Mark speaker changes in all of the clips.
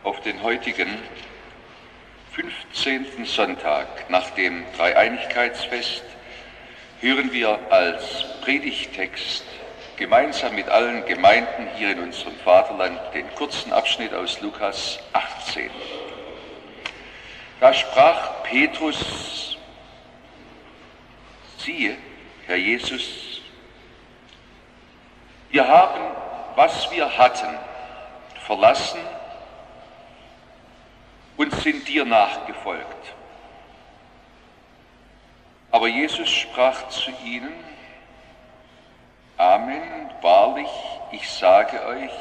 Speaker 1: auf den heutigen 15. Sonntag nach dem Dreieinigkeitsfest hören wir als Predigttext gemeinsam mit allen Gemeinden hier in unserem Vaterland den kurzen Abschnitt aus Lukas 18. Da sprach Petrus: Siehe, Herr Jesus, wir haben, was wir hatten, verlassen und sind dir nachgefolgt. Aber Jesus sprach zu ihnen: Amen, wahrlich, ich sage euch,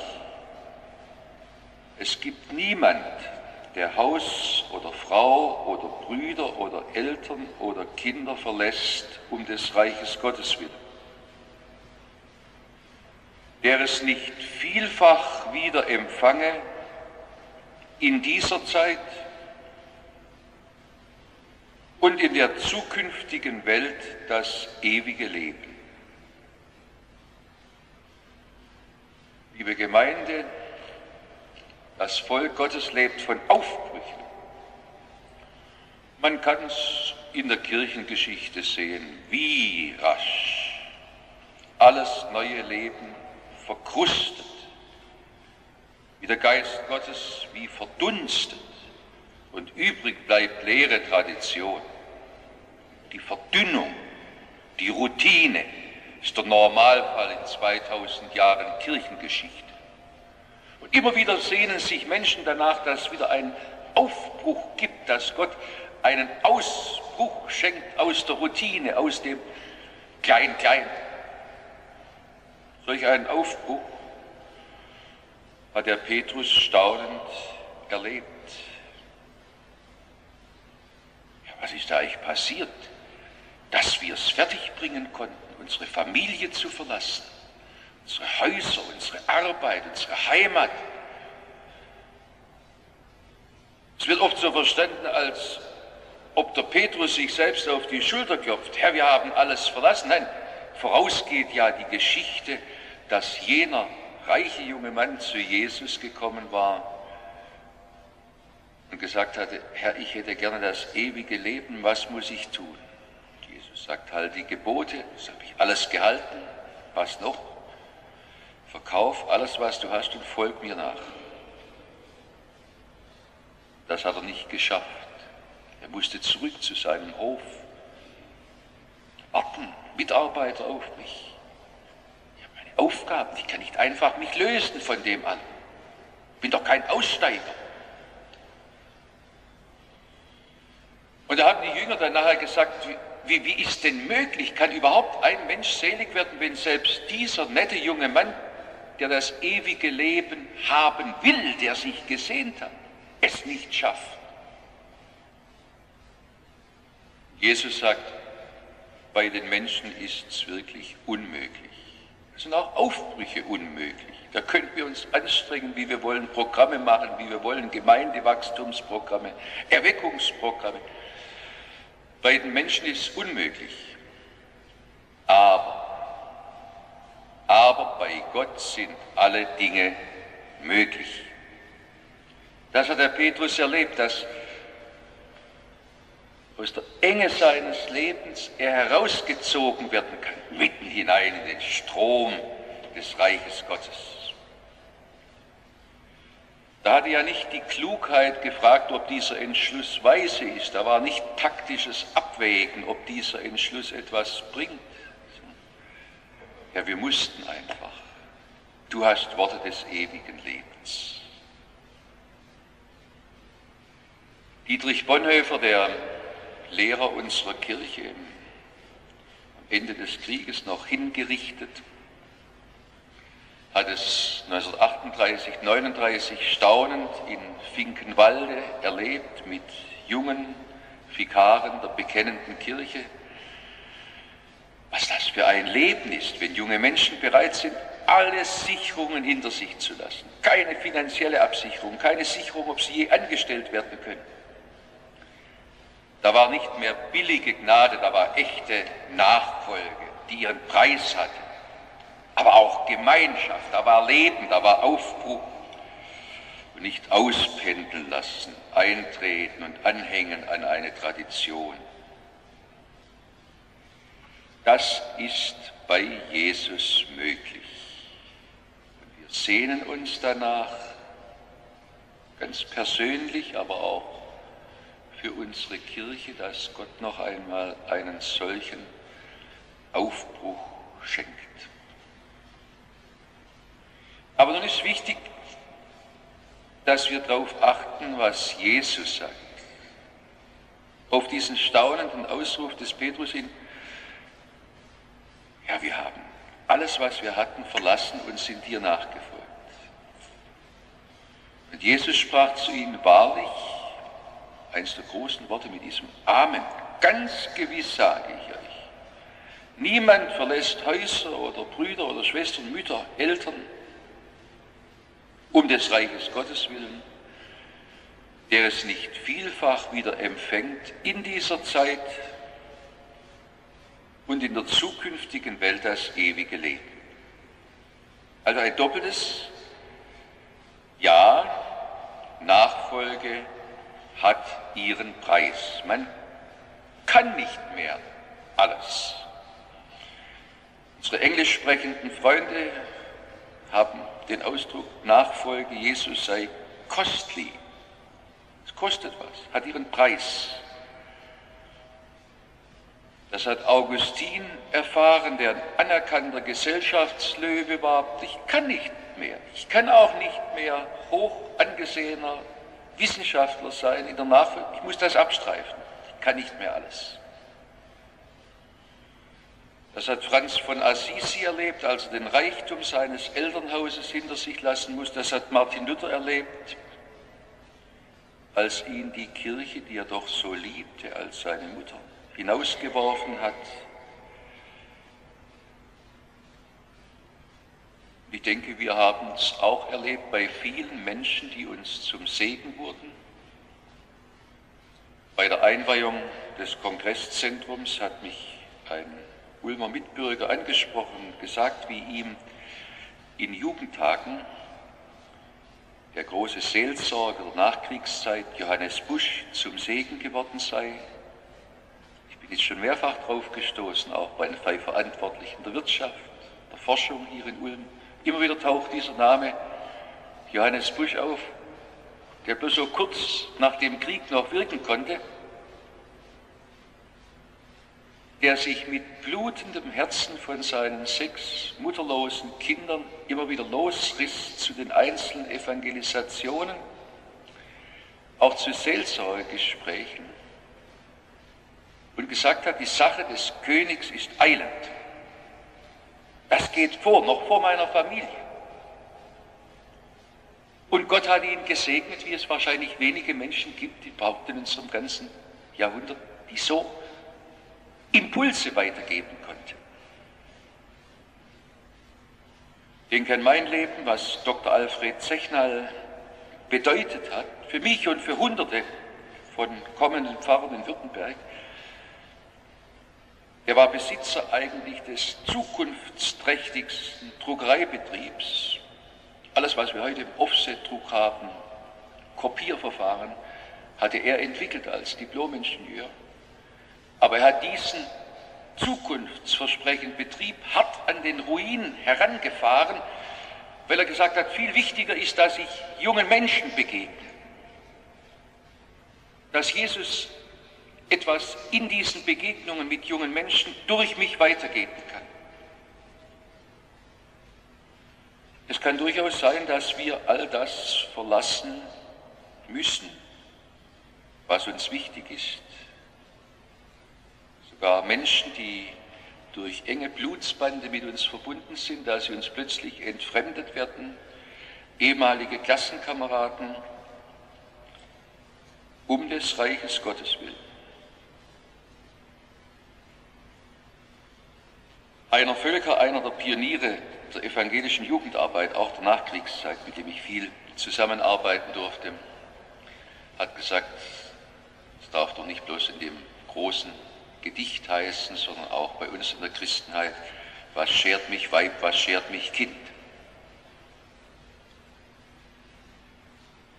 Speaker 1: es gibt niemand, der Haus oder Frau oder Brüder oder Eltern oder Kinder verlässt um des Reiches Gottes willen, der es nicht vielfach wieder empfange in dieser Zeit und in der zukünftigen Welt das ewige Leben. Liebe Gemeinde, das Volk Gottes lebt von Aufbrüchen. Man kann es in der Kirchengeschichte sehen, wie rasch alles neue Leben verkrustet, wie der Geist Gottes wie verdunstet und übrig bleibt leere Tradition. Die Verdünnung, die Routine ist der Normalfall in 2000 Jahren Kirchengeschichte. Und immer wieder sehnen sich Menschen danach, dass es wieder einen Aufbruch gibt, dass Gott einen Ausbruch schenkt aus der Routine, aus dem Klein-Klein. Solch einen Aufbruch hat der Petrus staunend erlebt. Ja, was ist da eigentlich passiert, dass wir es fertigbringen konnten, unsere Familie zu verlassen, unsere Häuser, unsere Arbeit, unsere Heimat? Es wird oft so verstanden, als ob der Petrus sich selbst auf die Schulter klopft. Herr, wir haben alles verlassen. Nein, vorausgeht ja die Geschichte, dass jener reiche junge Mann zu Jesus gekommen war und gesagt hatte: Herr, ich hätte gerne das ewige Leben, was muss ich tun? Jesus sagt: Halt die Gebote, das habe ich alles gehalten, was noch? Verkauf alles, was du hast und folg mir nach. Das hat er nicht geschafft. Er musste zurück zu seinem Hof. Warten, Mitarbeiter auf mich. Ich habe meine Aufgaben, ich kann nicht einfach mich lösen von dem an. Ich bin doch kein Aussteiger. Und da haben die Jünger dann nachher gesagt: Wie ist denn möglich, kann überhaupt ein Mensch selig werden, wenn selbst dieser nette junge Mann, der das ewige Leben haben will, der sich gesehnt hat, es nicht schafft? Jesus sagt, bei den Menschen ist es wirklich unmöglich. Es sind auch Aufbrüche unmöglich. Da können wir uns anstrengen, wie wir wollen, Programme machen, wie wir wollen, Gemeindewachstumsprogramme, Erweckungsprogramme. Bei den Menschen ist es unmöglich. Aber bei Gott sind alle Dinge möglich. Das hat der Petrus erlebt, dass aus der Enge seines Lebens er herausgezogen werden kann, mitten hinein in den Strom des Reiches Gottes. Da hatte ja nicht die Klugheit gefragt, ob dieser Entschluss weise ist. Da war nicht taktisches Abwägen, ob dieser Entschluss etwas bringt. Ja, wir mussten einfach. Du hast Worte des ewigen Lebens. Dietrich Bonhoeffer, der Lehrer unserer Kirche, am Ende des Krieges noch hingerichtet, hat es 1938, 1939 staunend in Finkenwalde erlebt mit jungen Vikaren der bekennenden Kirche. Was das für ein Leben ist, wenn junge Menschen bereit sind, alle Sicherungen hinter sich zu lassen. Keine finanzielle Absicherung, keine Sicherung, ob sie je angestellt werden können. Da war nicht mehr billige Gnade, da war echte Nachfolge, die ihren Preis hatte. Aber auch Gemeinschaft, da war Leben, da war Aufbruch. und nicht auspendeln lassen, eintreten und anhängen an eine Tradition. Das ist bei Jesus möglich. Und wir sehnen uns danach, ganz persönlich, aber auch für unsere Kirche, dass Gott noch einmal einen solchen Aufbruch schenkt. Aber nun ist wichtig, dass wir darauf achten, was Jesus sagt. Auf diesen staunenden Ausruf des Petrus hin, ja, wir haben alles, was wir hatten, verlassen und sind dir nachgefolgt. Und Jesus sprach zu ihnen, wahrlich, eines der großen Worte mit diesem Amen, ganz gewiss sage ich euch, niemand verlässt Häuser oder Brüder oder Schwestern, Mütter, Eltern, um des Reiches Gottes willen, der es nicht vielfach wieder empfängt in dieser Zeit und in der zukünftigen Welt das ewige Leben. Also ein doppeltes Ja, Nachfolge hat ihren Preis. Man kann nicht mehr alles. Unsere englisch sprechenden Freunde haben den Ausdruck Nachfolge Jesus sei costly. Es kostet was, hat ihren Preis. Das hat Augustin erfahren, der ein anerkannter Gesellschaftslöwe war. Ich kann nicht mehr. Ich kann auch nicht mehr hoch angesehener Wissenschaftler sein in der Nachfolge. Ich muss das abstreifen. Ich kann nicht mehr alles. Das hat Franz von Assisi erlebt, als er den Reichtum seines Elternhauses hinter sich lassen musste. Das hat Martin Luther erlebt, als ihn die Kirche, die er doch so liebte als seine Mutter, hinausgeworfen hat. Ich denke, wir haben es auch erlebt bei vielen Menschen, die uns zum Segen wurden. Bei der Einweihung des Kongresszentrums hat mich ein Ulmer Mitbürger angesprochen und gesagt, wie ihm in Jugendtagen der große Seelsorger der Nachkriegszeit Johannes Busch zum Segen geworden sei. Ich bin jetzt schon mehrfach drauf gestoßen, auch bei den Verantwortlichen der Wirtschaft, der Forschung hier in Ulm. Immer wieder taucht dieser Name Johannes Busch auf, der bloß so kurz nach dem Krieg noch wirken konnte, der sich mit blutendem Herzen von seinen 6 mutterlosen Kindern immer wieder losriss zu den einzelnen Evangelisationen, auch zu Seelsorgegesprächen und gesagt hat, die Sache des Königs ist eilend. Das geht vor, noch vor meiner Familie. Und Gott hat ihn gesegnet, wie es wahrscheinlich wenige Menschen gibt, die überhaupt in unserem ganzen Jahrhundert, die so Impulse weitergeben konnte. Ich denke an mein Leben, was Dr. Alfred Zechnal bedeutet hat, für mich und für Hunderte von kommenden Pfarrern in Württemberg. Er war Besitzer eigentlich des zukunftsträchtigsten Druckereibetriebs. Alles, was wir heute im Offset-Druck haben, Kopierverfahren, hatte er entwickelt als Diplom-Ingenieur. Aber er hat diesen zukunftsversprechenden Betrieb hart an den Ruin herangefahren, weil er gesagt hat, viel wichtiger ist, dass ich jungen Menschen begegne. Dass Jesus etwas in diesen Begegnungen mit jungen Menschen durch mich weitergeben kann. Es kann durchaus sein, dass wir all das verlassen müssen, was uns wichtig ist. Sogar Menschen, die durch enge Blutsbande mit uns verbunden sind, dass sie uns plötzlich entfremdet werden, ehemalige Klassenkameraden, um des Reiches Gottes willen. Einer Völker, einer der Pioniere der evangelischen Jugendarbeit, auch der Nachkriegszeit, mit dem ich viel zusammenarbeiten durfte, hat gesagt, es darf doch nicht bloß in dem großen Gedicht heißen, sondern auch bei uns in der Christenheit, was schert mich Weib, was schert mich Kind.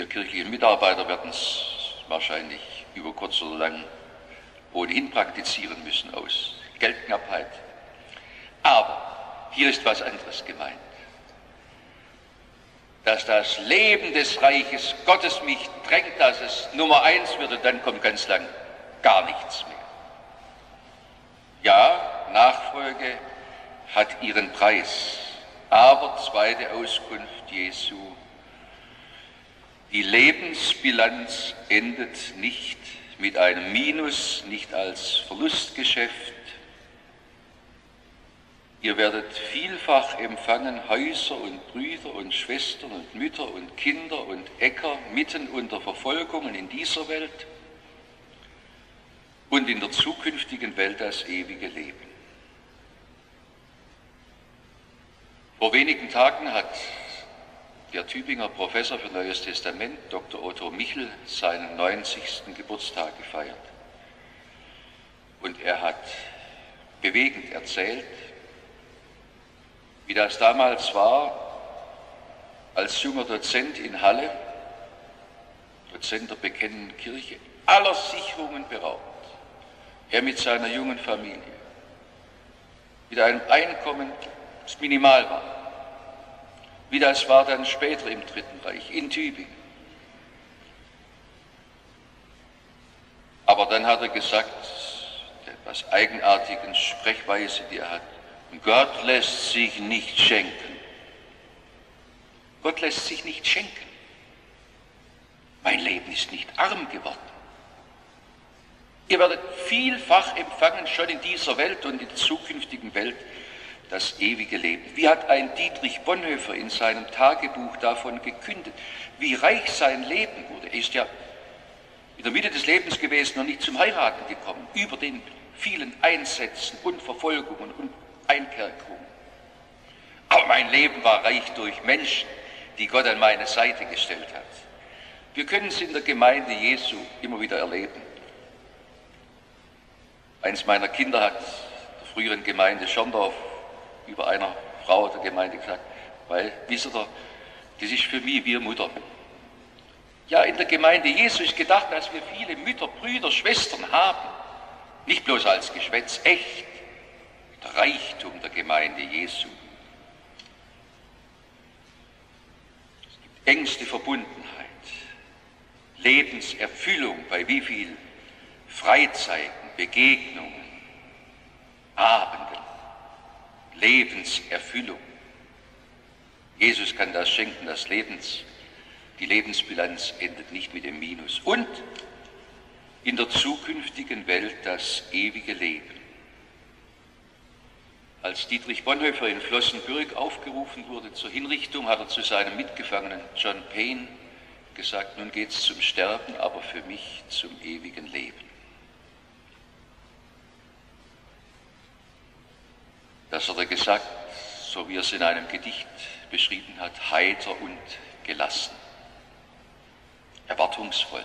Speaker 1: kirchlichen Mitarbeiter werden es wahrscheinlich über kurz oder lang ohnehin praktizieren müssen aus Geldknappheit. Aber hier ist was anderes gemeint. Dass das Leben des Reiches Gottes mich drängt, dass es Nummer 1 wird und dann kommt ganz lang gar nichts mehr. Ja, Nachfolge hat ihren Preis, aber zweite Auskunft Jesu, die Lebensbilanz endet nicht mit einem Minus, nicht als Verlustgeschäft. Ihr werdet vielfach empfangen Häuser und Brüder und Schwestern und Mütter und Kinder und Äcker mitten unter Verfolgungen in dieser Welt und in der zukünftigen Welt das ewige Leben. Vor wenigen Tagen hat der Tübinger Professor für Neues Testament, Dr. Otto Michel, seinen 90. Geburtstag gefeiert. Und er hat bewegend erzählt, wie das damals war, als junger Dozent in Halle, Dozent der Bekennenden Kirche, aller Sicherungen beraubt. Er mit seiner jungen Familie, mit einem Einkommen, das minimal war. Wie das war dann später im Dritten Reich, in Tübingen. Aber dann hat er gesagt, der etwas eigenartigen Sprechweise, die er hat, Gott lässt sich nicht schenken. Gott lässt sich nicht schenken. Mein Leben ist nicht arm geworden. Ihr werdet vielfach empfangen, schon in dieser Welt und in der zukünftigen Welt, das ewige Leben. Wie hat ein Dietrich Bonhoeffer in seinem Tagebuch davon gekündet, wie reich sein Leben wurde. Er ist ja in der Mitte des Lebens gewesen und nicht zum Heiraten gekommen, über den vielen Einsätzen und Verfolgungen und Einkerkerungen. Aber mein Leben war reich durch Menschen, die Gott an meine Seite gestellt hat. Wir können es in der Gemeinde Jesu immer wieder erleben. Eins meiner Kinder hat der früheren Gemeinde Schorndorf über einer Frau der Gemeinde gesagt, weil, wisst ihr, das ist für mich wie eine Mutter. Ja, in der Gemeinde Jesu ist gedacht, dass wir viele Mütter, Brüder, Schwestern haben. Nicht bloß als Geschwätz, echt. Der Reichtum der Gemeinde Jesu. Es gibt engste Verbundenheit, Lebenserfüllung bei wie viel Freizeiten, Begegnungen, Abenden, Lebenserfüllung. Jesus kann das schenken, die Lebensbilanz endet nicht mit dem Minus. Und in der zukünftigen Welt das ewige Leben. Als Dietrich Bonhoeffer in Flossenbürg aufgerufen wurde zur Hinrichtung, hat er zu seinem Mitgefangenen John Payne gesagt, nun geht's zum Sterben, aber für mich zum ewigen Leben. Das hat er gesagt, so wie er es in einem Gedicht beschrieben hat, heiter und gelassen, erwartungsvoll.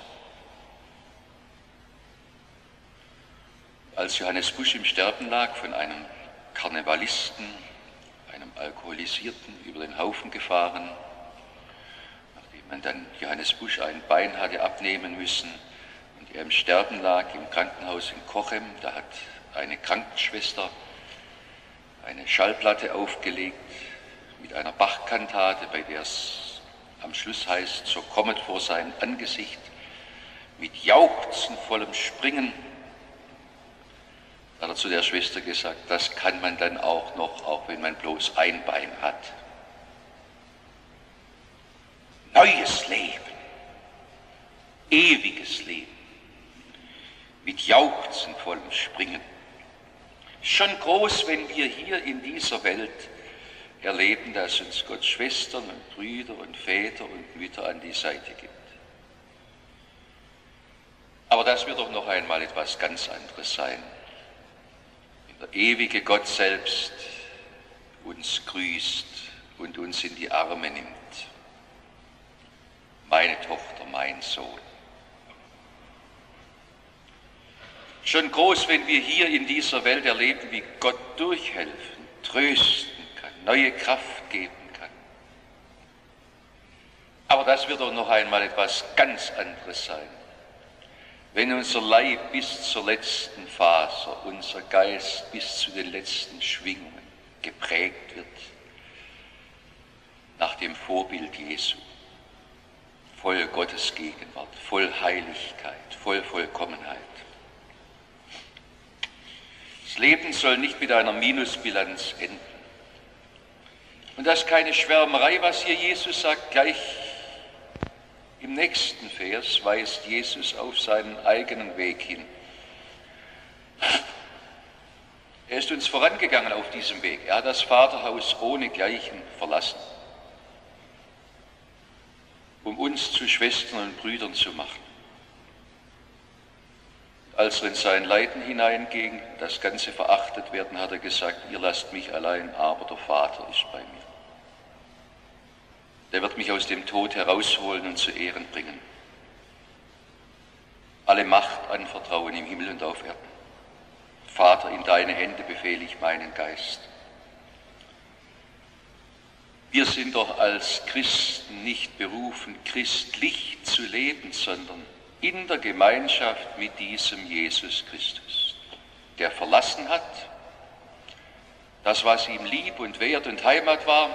Speaker 1: Als Johannes Busch im Sterben lag, von einem Karnevalisten, einem Alkoholisierten über den Haufen gefahren, nachdem man dann Johannes Busch ein Bein hatte abnehmen müssen und er im Sterben lag im Krankenhaus in Cochem, da hat eine Krankenschwester eine Schallplatte aufgelegt mit einer Bach-Kantate, bei der es am Schluss heißt, so kommet vor sein Angesicht mit jauchzenvollem Springen. Da hat er zu der Schwester gesagt, das kann man dann auch noch, auch wenn man bloß ein Bein hat. Neues Leben, ewiges Leben, mit jauchzenvollem Springen. Schon groß, wenn wir hier in dieser Welt erleben, dass uns Gott Schwestern und Brüder und Väter und Mütter an die Seite gibt. Aber das wird doch noch einmal etwas ganz anderes sein. Wenn der ewige Gott selbst uns grüßt und uns in die Arme nimmt. Meine Tochter, mein Sohn. Schon groß, wenn wir hier in dieser Welt erleben, wie Gott durchhelfen, trösten kann, neue Kraft geben kann. Aber das wird doch noch einmal etwas ganz anderes sein. Wenn unser Leib bis zur letzten Faser, unser Geist bis zu den letzten Schwingungen geprägt wird nach dem Vorbild Jesu, voll Gottes Gegenwart, voll Heiligkeit, voll Vollkommenheit. Das Leben soll nicht mit einer Minusbilanz enden. Und das ist keine Schwärmerei, was hier Jesus sagt. Gleich im nächsten Vers weist Jesus auf seinen eigenen Weg hin. Er ist uns vorangegangen auf diesem Weg. Er hat das Vaterhaus ohnegleichen verlassen, um uns zu Schwestern und Brüdern zu machen. Als er in sein Leiden hineinging, das Ganze verachtet werden, hat er gesagt, ihr lasst mich allein, aber der Vater ist bei mir. Der wird mich aus dem Tod herausholen und zu Ehren bringen. Alle Macht anvertrauen im Himmel und auf Erden. Vater, in deine Hände befehle ich meinen Geist. Wir sind doch als Christen nicht berufen, christlich zu leben, sondern in der Gemeinschaft mit diesem Jesus Christus, der verlassen hat, das, was ihm lieb und Wert und Heimat war,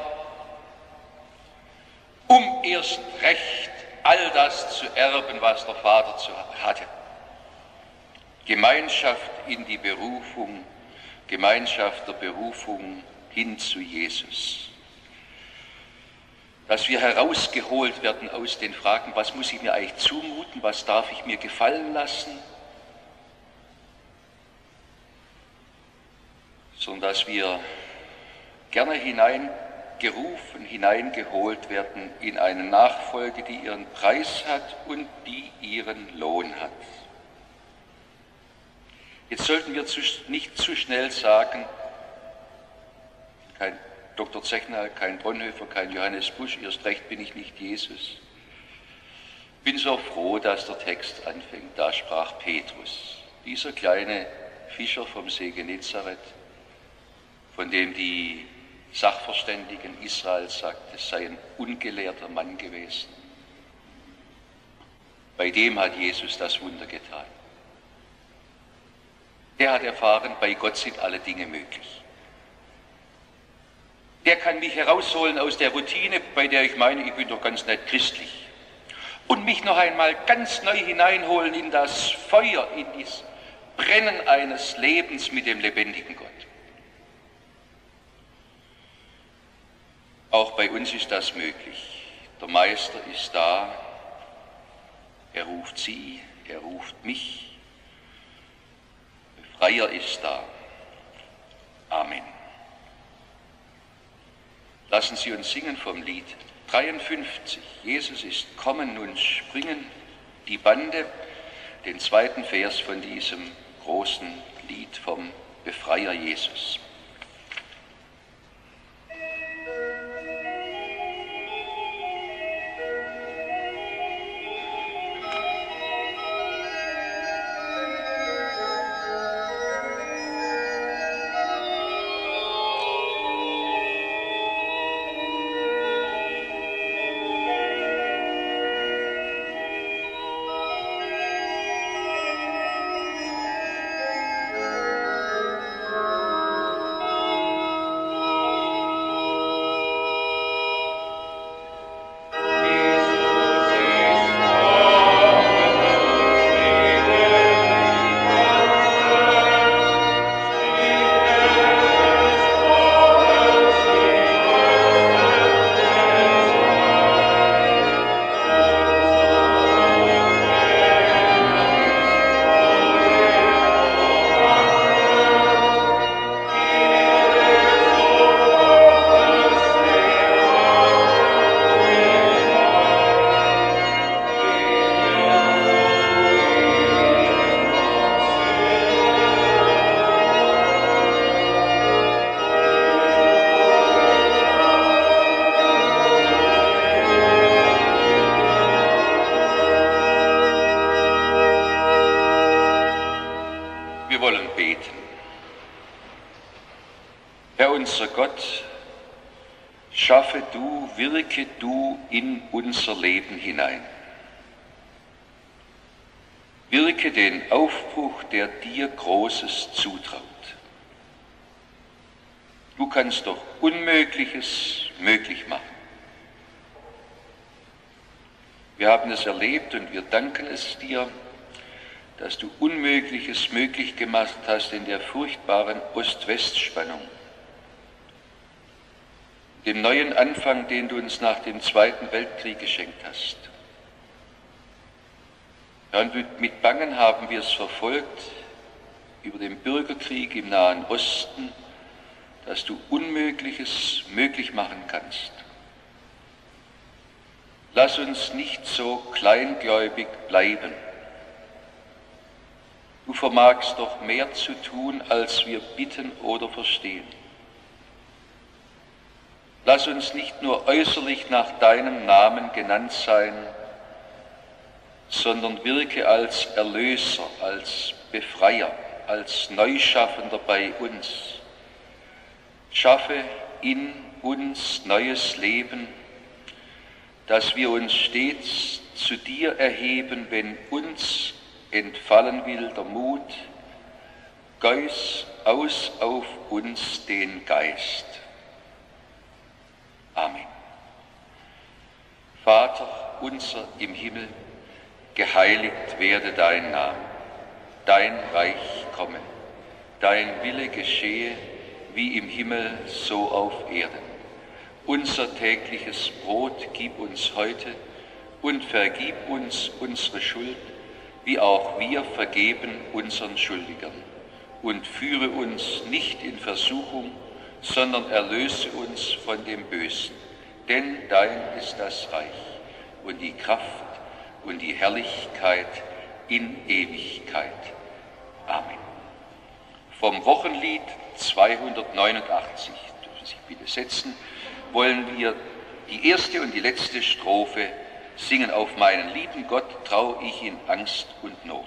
Speaker 1: um erst recht all das zu erben, was der Vater hatte. Gemeinschaft in die Berufung, Gemeinschaft der Berufung hin zu Jesus. Dass wir herausgeholt werden aus den Fragen, was muss ich mir eigentlich zumuten, was darf ich mir gefallen lassen, sondern dass wir gerne hineingerufen, hineingeholt werden in eine Nachfolge, die ihren Preis hat und die ihren Lohn hat. Jetzt sollten wir nicht zu schnell sagen, kein Dr. Zechner, kein Bonhoeffer, kein Johannes Busch, erst recht bin ich nicht Jesus. Bin so froh, dass der Text anfängt. Da sprach Petrus, dieser kleine Fischer vom See Genezareth, von dem die Sachverständigen Israels sagten, es sei ein ungelehrter Mann gewesen. Bei dem hat Jesus das Wunder getan. Der hat erfahren, bei Gott sind alle Dinge möglich. Der kann mich herausholen aus der Routine, bei der ich meine, ich bin doch ganz nett christlich. Und mich noch einmal ganz neu hineinholen in das Feuer, in das Brennen eines Lebens mit dem lebendigen Gott. Auch bei uns ist das möglich. Der Meister ist da, er ruft sie, er ruft mich. Der Befreier ist da. Amen. Lassen Sie uns singen vom Lied 53. Jesus ist kommen, nun springen die Bande, den zweiten Vers von diesem großen Lied vom Befreier Jesus. schaffe du, wirke du in unser Leben hinein. Wirke den Aufbruch, der dir Großes zutraut. Du kannst doch Unmögliches möglich machen. Wir haben es erlebt und wir danken es dir, dass du Unmögliches möglich gemacht hast in der furchtbaren Ost-West-Spannung, dem neuen Anfang, den du uns nach dem Zweiten Weltkrieg geschenkt hast. Ja, und mit Bangen haben wir es verfolgt über den Bürgerkrieg im Nahen Osten, dass du Unmögliches möglich machen kannst. Lass uns nicht so kleingläubig bleiben. Du vermagst doch mehr zu tun, als wir bitten oder verstehen. Lass uns nicht nur äußerlich nach deinem Namen genannt sein, sondern wirke als Erlöser, als Befreier, als Neuschaffender bei uns. Schaffe in uns neues Leben, dass wir uns stets zu dir erheben, wenn uns entfallen will der Mut, Geus aus auf uns den Geist. Amen. Vater unser im Himmel, geheiligt werde dein Name, dein Reich komme, dein Wille geschehe, wie im Himmel, so auf Erden. Unser tägliches Brot gib uns heute und vergib uns unsere Schuld, wie auch wir vergeben unseren Schuldigern. Und führe uns nicht in Versuchung, sondern erlöse uns von dem Bösen. Denn dein ist das Reich und die Kraft und die Herrlichkeit in Ewigkeit. Amen. Vom Wochenlied 289, dürfen Sie sich bitte setzen, wollen wir die erste und die letzte Strophe singen. Auf meinen lieben Gott trau ich in Angst und Not.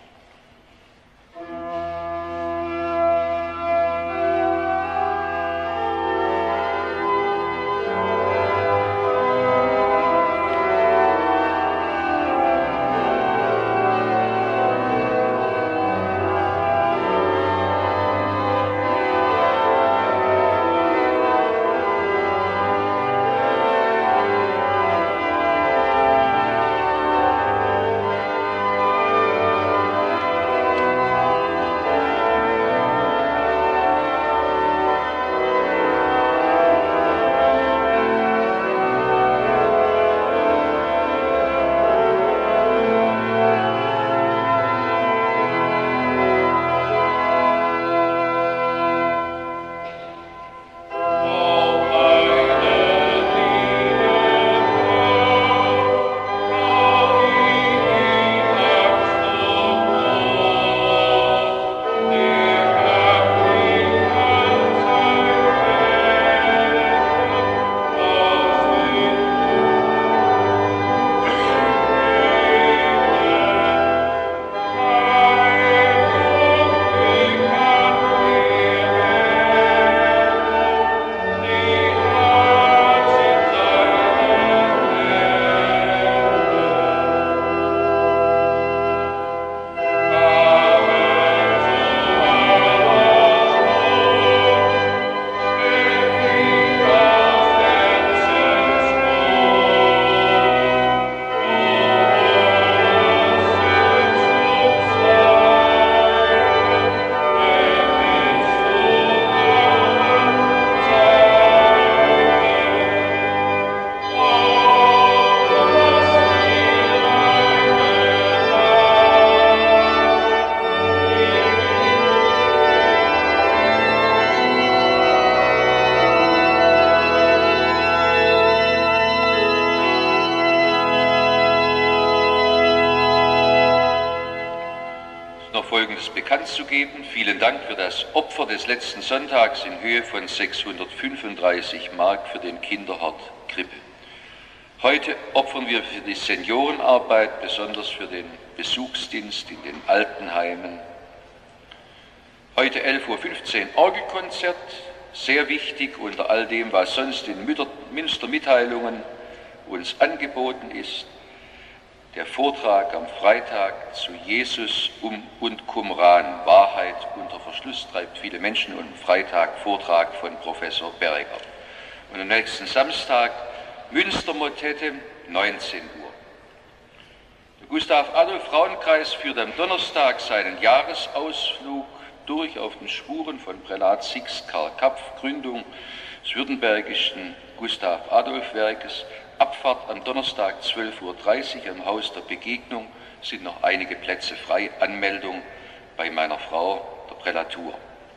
Speaker 1: bekannt zu geben. Vielen Dank für das Opfer des letzten Sonntags in Höhe von 635 Mark für den Kinderhort Krippe. Heute opfern wir für die Seniorenarbeit, besonders für den Besuchsdienst in den Altenheimen. Heute 11:15 Uhr Orgelkonzert sehr wichtig unter all dem, was sonst in Münstermitteilungen uns angeboten ist, der Vortrag am Freitag zu Jesus und Qumran. Wahrheit unter Verschluss treibt viele Menschen, und Freitag Vortrag von Professor Berger. Und am nächsten Samstag Münstermotette, 19 Uhr. Der Gustav-Adolf-Frauenkreis führt am Donnerstag seinen Jahresausflug durch auf den Spuren von Prälat Sixt Karl Kapf, Gründung des württembergischen Gustav-Adolf-Werkes. Abfahrt am Donnerstag 12.30 Uhr am Haus der Begegnung, sind noch einige Plätze frei. Anmeldung bei meiner Frau, der Prälatur.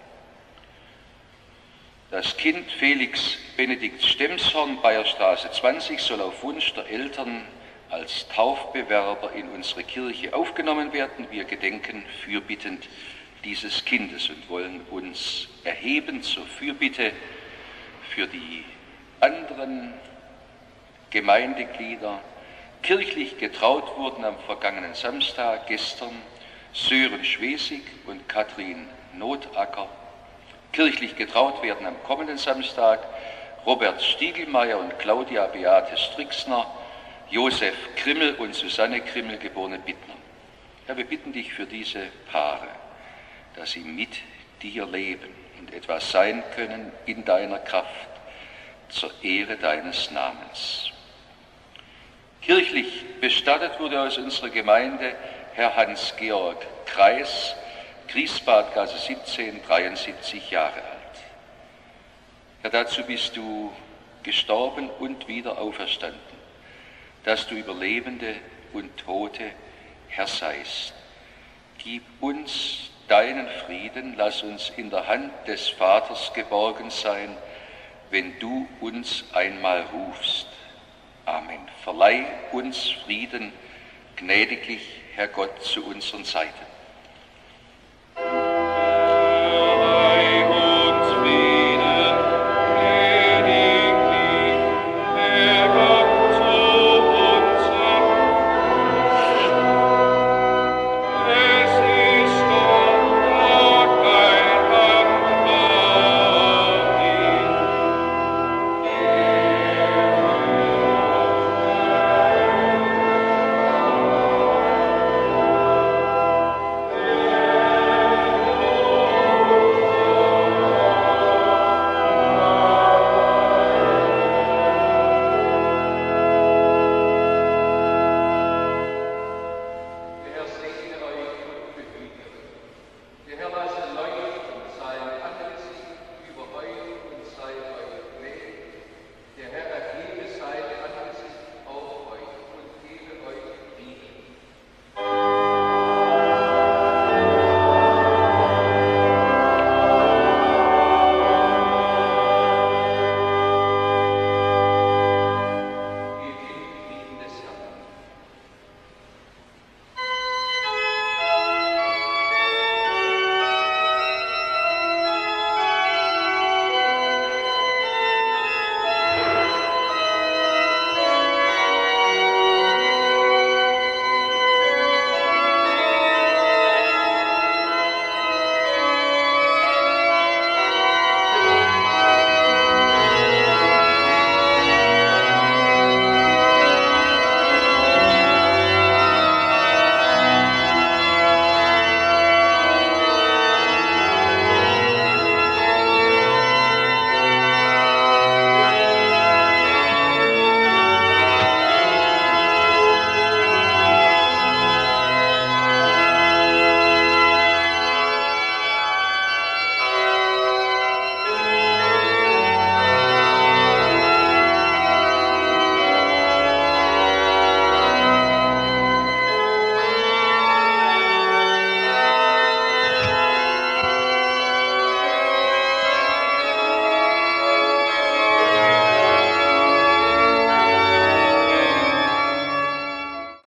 Speaker 1: Das Kind Felix Benedikt Stemshorn, Bayerstraße 20, soll auf Wunsch der Eltern als Taufbewerber in unsere Kirche aufgenommen werden. Wir gedenken fürbittend dieses Kindes und wollen uns erheben zur Fürbitte für die anderen Gemeindeglieder. Kirchlich getraut wurden am vergangenen Samstag, gestern, Sören Schwesig und Kathrin Notacker. Kirchlich getraut werden am kommenden Samstag Robert Stiegelmeier und Claudia Beate Strixner, Josef Krimmel und Susanne Krimmel, geborene Bittner. Herr, wir bitten dich für diese Paare, dass sie mit dir leben und etwas sein können in deiner Kraft zur Ehre deines Namens. Kirchlich bestattet wurde aus unserer Gemeinde Herr Hans-Georg Kreis, Griesbadgasse 17, 73 Jahre alt. Herr, dazu bist du gestorben und wieder auferstanden, dass du über Lebende und Tote Herr seist. Gib uns deinen Frieden, lass uns in der Hand des Vaters geborgen sein, wenn du uns einmal rufst. Amen. Verleih uns Frieden, gnädiglich, Herr Gott, zu unseren Seiten.